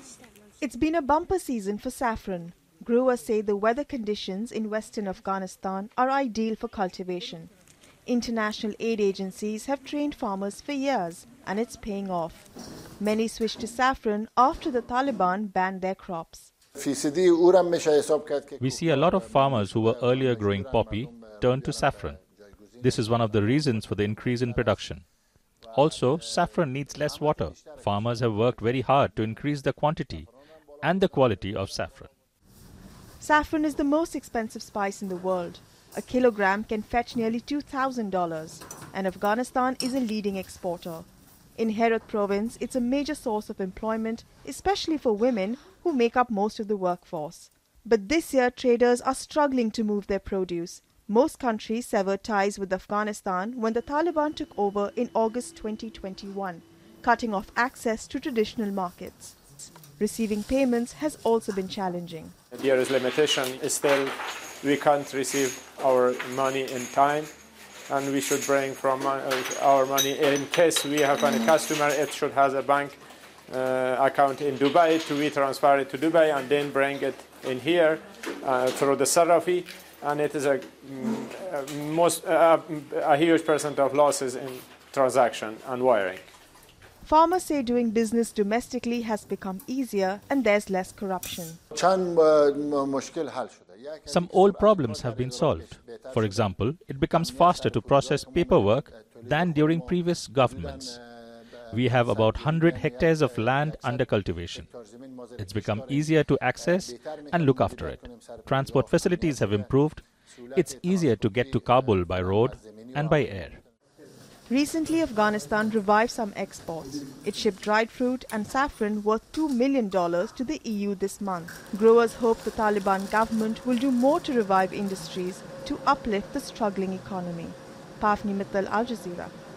It's been a bumper season for saffron. Growers say the weather conditions in western Afghanistan are ideal for cultivation. International aid agencies have trained farmers for years, and it's paying off. Many switched to saffron after the Taliban banned their crops. We see a lot of farmers who were earlier growing poppy turn to saffron. This is one of the reasons for the increase in production. Also, saffron needs less water. Farmers have worked very hard to increase the quantity and the quality of saffron. Saffron is the most expensive spice in the world. A kilogram can fetch nearly $2,000, and Afghanistan is a leading exporter. In Herat province, it's a major source of employment, especially for women who make up most of the workforce. But this year, traders are struggling to move their produce. Most countries severed ties with Afghanistan when the Taliban took over in August 2021, cutting off access to traditional markets. Receiving payments has also been challenging. There is limitation. Still, we can't receive our money in time, and we should bring from our money in case we have any customer. It should have a bank account in Dubai we transfer it to Dubai and then bring it in here through the Sarafi, and it is a huge percent of losses in transaction and wiring. Farmers say doing business domestically has become easier and there's less corruption. Some old problems have been solved. For example, it becomes faster to process paperwork than during previous governments. We have about 100 hectares of land under cultivation. It's become easier to access and look after it. Transport facilities have improved. It's easier to get to Kabul by road and by air. Recently, Afghanistan revived some exports. It shipped dried fruit and saffron worth $2 million to the EU this month. Growers hope the Taliban government will do more to revive industries to uplift the struggling economy. Pafni Mittal, Al Jazeera.